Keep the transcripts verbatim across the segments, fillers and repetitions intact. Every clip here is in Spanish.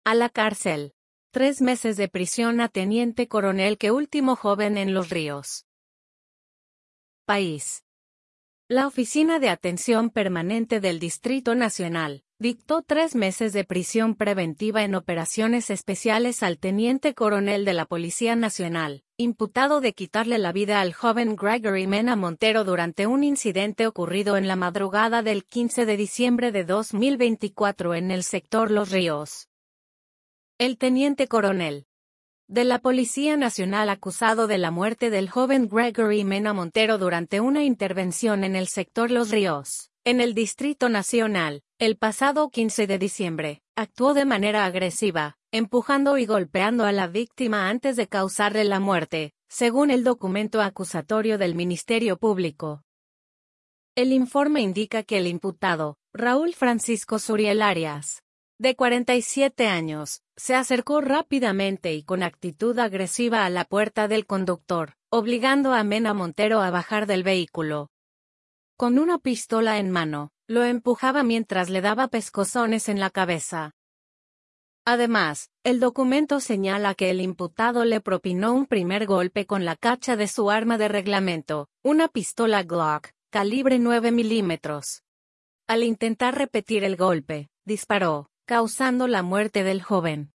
A la cárcel. Tres meses de prisión a teniente coronel que último joven en Los Ríos. País. La Oficina de Atención Permanente del Distrito Nacional dictó tres meses de prisión preventiva en operaciones especiales al teniente coronel de la Policía Nacional, imputado de quitarle la vida al joven Gregory Mena Montero durante un incidente ocurrido en la madrugada del quince de diciembre de dos mil veinticuatro en el sector Los Ríos. El teniente coronel de la Policía Nacional acusado de la muerte del joven Gregory Mena Montero durante una intervención en el sector Los Ríos, en el Distrito Nacional, el pasado quince de diciembre, actuó de manera agresiva, empujando y golpeando a la víctima antes de causarle la muerte, según el documento acusatorio del Ministerio Público. El informe indica que el imputado, Raúl Francisco Suriel Arias, de cuarenta y siete años, se acercó rápidamente y con actitud agresiva a la puerta del conductor, obligando a Mena Montero a bajar del vehículo. Con una pistola en mano, lo empujaba mientras le daba pescozones en la cabeza. Además, el documento señala que el imputado le propinó un primer golpe con la cacha de su arma de reglamento, una pistola Glock, calibre nueve milímetros. Al intentar repetir el golpe, disparó, causando la muerte del joven.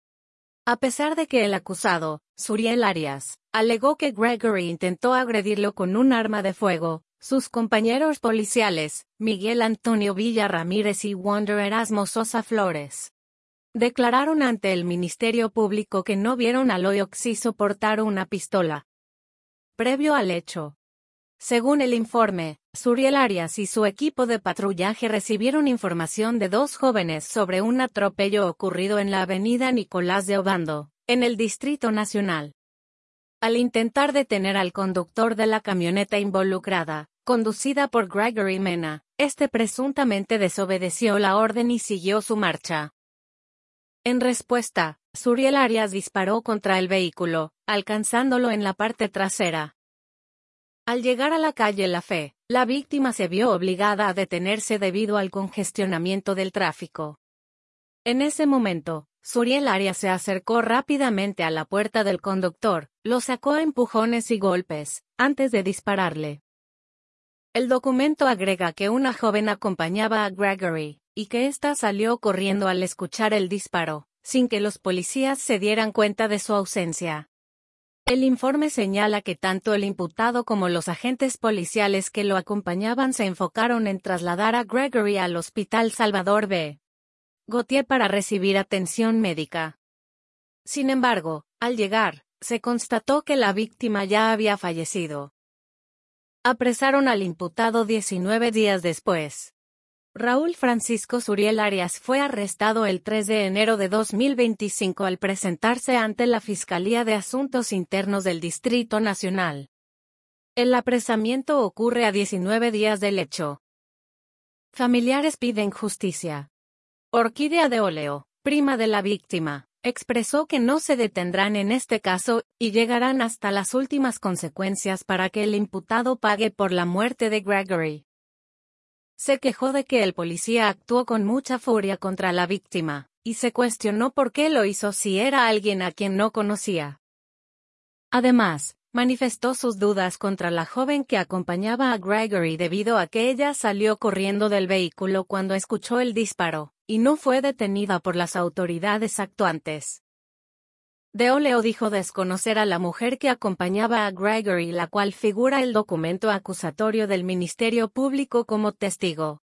A pesar de que el acusado, Suriel Arias, alegó que Gregory intentó agredirlo con un arma de fuego, sus compañeros policiales, Miguel Antonio Villa Ramírez y Wander Erasmo Sosa Flores, declararon ante el Ministerio Público que no vieron al hoy occiso portar una pistola. Previo al hecho, según el informe, Suriel Arias y su equipo de patrullaje recibieron información de dos jóvenes sobre un atropello ocurrido en la avenida Nicolás de Obando, en el Distrito Nacional. Al intentar detener al conductor de la camioneta involucrada, conducida por Gregory Mena, este presuntamente desobedeció la orden y siguió su marcha. En respuesta, Suriel Arias disparó contra el vehículo, alcanzándolo en la parte trasera. Al llegar a la calle La Fe, la víctima se vio obligada a detenerse debido al congestionamiento del tráfico. En ese momento, Suriel Arias se acercó rápidamente a la puerta del conductor, lo sacó a empujones y golpes, antes de dispararle. El documento agrega que una joven acompañaba a Gregory, y que ésta salió corriendo al escuchar el disparo, sin que los policías se dieran cuenta de su ausencia. El informe señala que tanto el imputado como los agentes policiales que lo acompañaban se enfocaron en trasladar a Gregory al Hospital Salvador B. Gautier para recibir atención médica. Sin embargo, al llegar, se constató que la víctima ya había fallecido. Apresaron al imputado diecinueve días después. Raúl Francisco Suriel Arias fue arrestado el tres de enero de dos mil veinticinco al presentarse ante la Fiscalía de Asuntos Internos del Distrito Nacional. El apresamiento ocurre a diecinueve días del hecho. Familiares piden justicia. Orquídea de Oleo, prima de la víctima, expresó que no se detendrán en este caso, y llegarán hasta las últimas consecuencias para que el imputado pague por la muerte de Gregory. Se quejó de que el policía actuó con mucha furia contra la víctima, y se cuestionó por qué lo hizo si era alguien a quien no conocía. Además, manifestó sus dudas contra la joven que acompañaba a Gregory debido a que ella salió corriendo del vehículo cuando escuchó el disparo, y no fue detenida por las autoridades actuantes. De Oleo dijo desconocer a la mujer que acompañaba a Gregory, la cual figura el documento acusatorio del Ministerio Público como testigo.